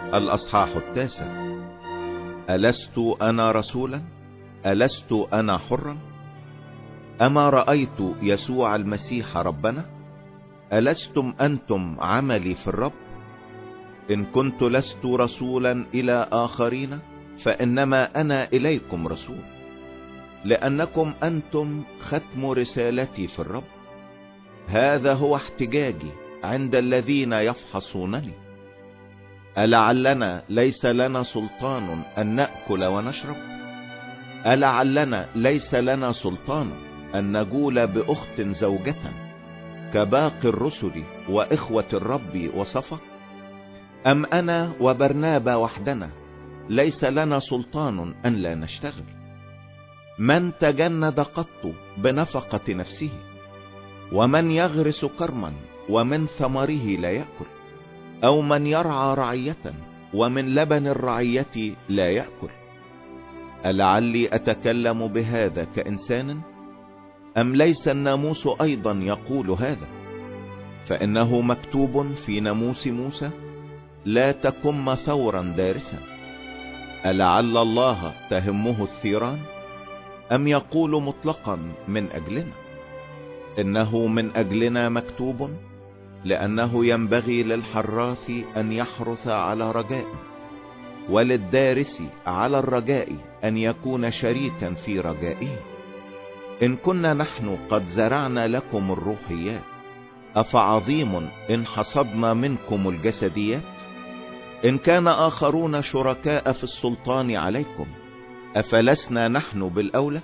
الأصحاح 9. ألست أنا رسولا؟ ألست أنا حرا؟ أما رأيت يسوع المسيح ربنا؟ ألستم أنتم عملي في الرب؟ إن كنت لست رسولا إلى آخرين فإنما أنا إليكم رسول، لأنكم أنتم ختم رسالتي في الرب. هذا هو احتجاجي عند الذين يفحصونني. ألعلنا ليس لنا سلطان أن نأكل ونشرب؟ ألعلنا ليس لنا سلطان أن نجول بأخت زوجة كباقي الرسل وإخوة الرب وصفا؟ أم أنا وبرنابا وحدنا ليس لنا سلطان أن لا نشتغل؟ من تجند قط بنفقة نفسه؟ ومن يغرس كرما ومن ثمره لا يأكل؟ أو من يرعى رعية ومن لبن الرعية لا يأكل؟ ألعلي أتكلم بهذا كإنسان؟ أم ليس الناموس أيضا يقول هذا؟ فإنه مكتوب في ناموس موسى: لا تكم ثورا دارسا. ألعل الله تهمه الثيران؟ أم يقول مطلقا من أجلنا؟ إنه من أجلنا مكتوب، لأنه ينبغي للحراث أن يحرث على رجاء، وللدارس على الرجاء أن يكون شريكا في رجائه. إن كنا نحن قد زرعنا لكم الروحيات، أفعظيم إن حصدنا منكم الجسديات؟ إن كان آخرون شركاء في السلطان عليكم، أفلسنا نحن بالأولى؟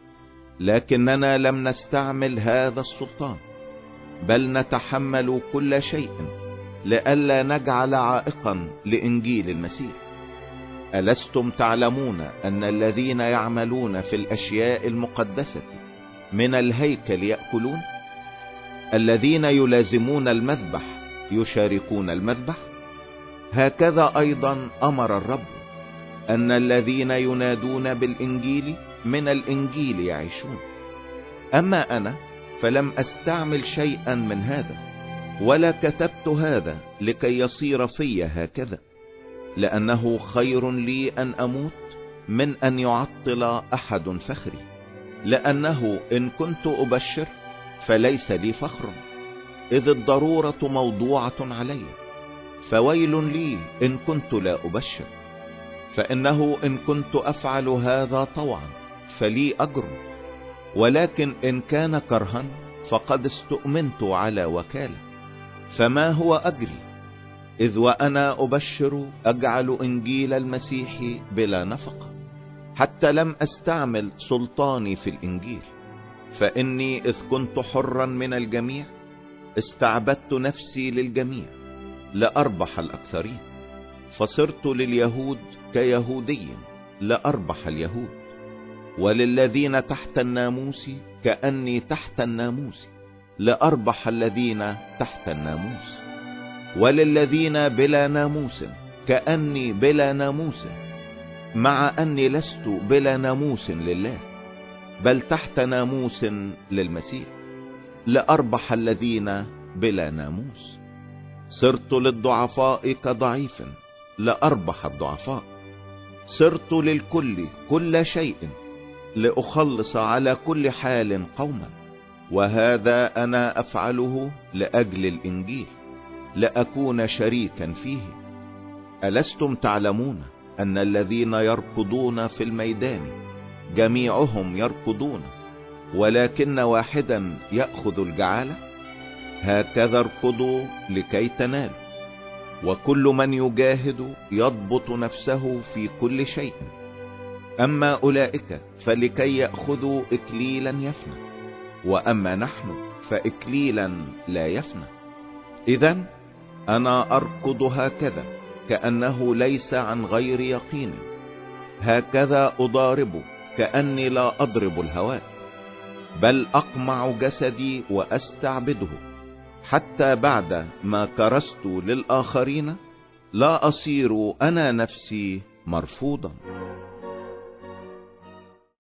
لكننا لم نستعمل هذا السلطان، بل نتحمل كل شيء لئلا نجعل عائقا لإنجيل المسيح. ألستم تعلمون أن الذين يعملون في الأشياء المقدسة من الهيكل يأكلون؟ الذين يلازمون المذبح يشاركون المذبح؟ هكذا أيضا أمر الرب أن الذين ينادون بالإنجيل من الإنجيل يعيشون. أما أنا فلم أستعمل شيئا من هذا، ولا كتبت هذا لكي يصير في هكذا، لأنه خير لي أن أموت من أن يعطل أحد فخري. لأنه إن كنت أبشر فليس لي فخر، إذ الضرورة موضوعة علي. فويل لي إن كنت لا أبشر، فإنه إن كنت أفعل هذا طوعا فلي أجر، ولكن إن كان كرها فقد استؤمنت على وكالة. فما هو أجري؟ إذ وأنا أبشر أجعل إنجيل المسيح بلا نفقة، حتى لم أستعمل سلطاني في الإنجيل. فإني إذ كنت حرا من الجميع استعبدت نفسي للجميع لأربح الأكثرين، فصرت لليهود كيهودي لأربح اليهود، وللذين تحت الناموس كأني تحت الناموس لأربح الذين تحت الناموس، وللذين بلا ناموس كأني بلا ناموس، مع أني لست بلا ناموس لله، بل تحت ناموس للمسيح لأربح الذين بلا ناموس. صرت للضعفاء كضعيف لأربح الضعفاء. صرت للكل كل شيء لأخلص على كل حال قوما، وهذا أنا أفعله لأجل الإنجيل لأكون شريكا فيه. ألستم تعلمون أن الذين يركضون في الميدان جميعهم يركضون، ولكن واحدا يأخذ الجعالة؟ هكذا اركضوا لكي تنالوا. وكل من يجاهد يضبط نفسه في كل شيء. أما أولئك فلكي يأخذوا إكليلا يفنى، وأما نحن فإكليلا لا يفنى. إذن أنا أركض هكذا كأنه ليس عن غير يقين، هكذا أضارب كأني لا أضرب الهواء، بل أقمع جسدي وأستعبده، حتى بعد ما كرست للآخرين لا أصير أنا نفسي مرفوضا.